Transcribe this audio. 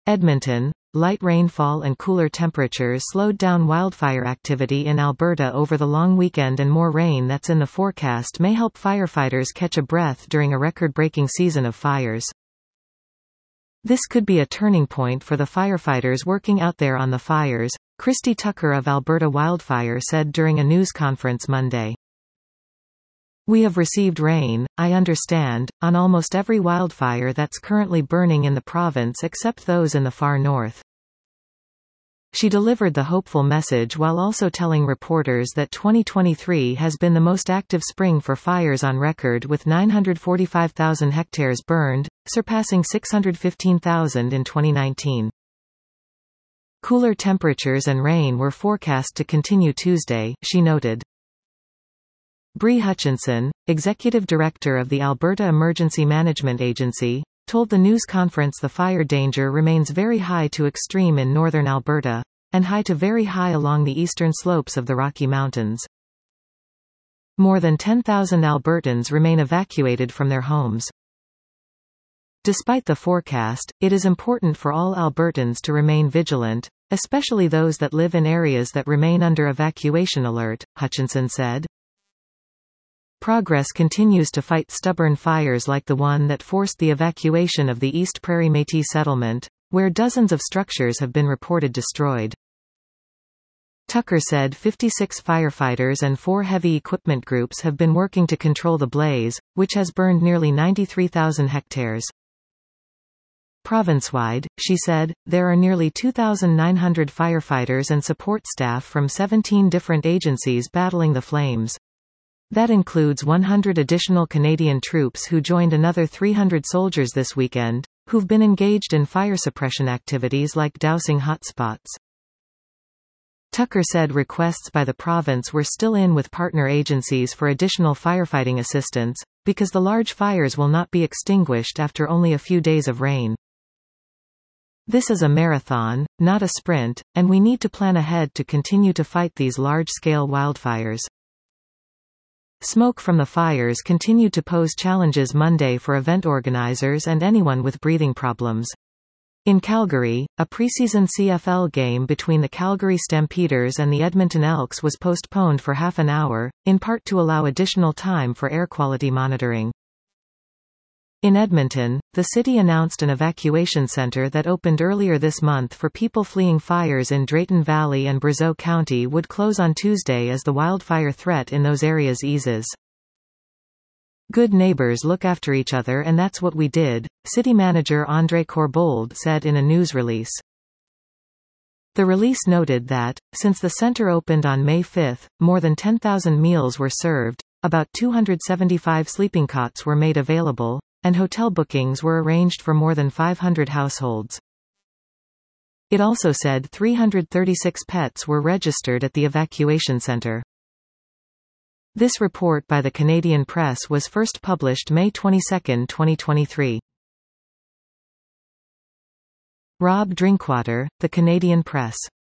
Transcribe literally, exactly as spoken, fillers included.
Edmonton. Light rainfall and cooler temperatures slowed down wildfire activity in Alberta over the long weekend, and more rain that's in the forecast may help firefighters catch a breath during a record-breaking season of fires. This could be a turning point for the firefighters working out there on the fires, Christy Tucker of Alberta Wildfire said during a news conference Monday. "We have received rain, I understand, on almost every wildfire that's currently burning in the province except those in the far north." She delivered the hopeful message while also telling reporters that twenty twenty-three has been the most active spring for fires on record, with nine hundred forty-five thousand hectares burned, surpassing six hundred fifteen thousand in twenty nineteen. Cooler temperatures and rain were forecast to continue Tuesday, she noted. Bree Hutchinson, executive director of the Alberta Emergency Management Agency, told the news conference the fire danger remains very high to extreme in northern Alberta, and high to very high along the eastern slopes of the Rocky Mountains. More than ten thousand Albertans remain evacuated from their homes. Despite the forecast, it is important for all Albertans to remain vigilant, especially those that live in areas that remain under evacuation alert, Hutchinson said. Progress continues to fight stubborn fires like the one that forced the evacuation of the East Prairie Métis settlement, where dozens of structures have been reported destroyed. Tucker said fifty-six firefighters and four heavy equipment groups have been working to control the blaze, which has burned nearly ninety-three thousand hectares. Provincewide, she said, there are nearly two thousand nine hundred firefighters and support staff from seventeen different agencies battling the flames. That includes one hundred additional Canadian troops who joined another three hundred soldiers this weekend, who've been engaged in fire suppression activities like dousing hotspots. Tucker said requests by the province were still in with partner agencies for additional firefighting assistance, because the large fires will not be extinguished after only a few days of rain. This is a marathon, not a sprint, and we need to plan ahead to continue to fight these large-scale wildfires. Smoke from the fires continued to pose challenges Monday for event organizers and anyone with breathing problems. In Calgary, a preseason C F L game between the Calgary Stampeders and the Edmonton Elks was postponed for half an hour, in part to allow additional time for air quality monitoring. In Edmonton, the city announced an evacuation center that opened earlier this month for people fleeing fires in Drayton Valley and Brazeau County would close on Tuesday as the wildfire threat in those areas eases. "Good neighbors look after each other, and that's what we did," City Manager André Corbould said in a news release. The release noted that, since the center opened on May fifth, more than ten thousand meals were served, about two hundred seventy-five sleeping cots were made available, and hotel bookings were arranged for more than five hundred households. It also said three hundred thirty-six pets were registered at the evacuation center. This report by the Canadian Press was first published May twenty-second, twenty twenty-three. Rob Drinkwater, The Canadian Press.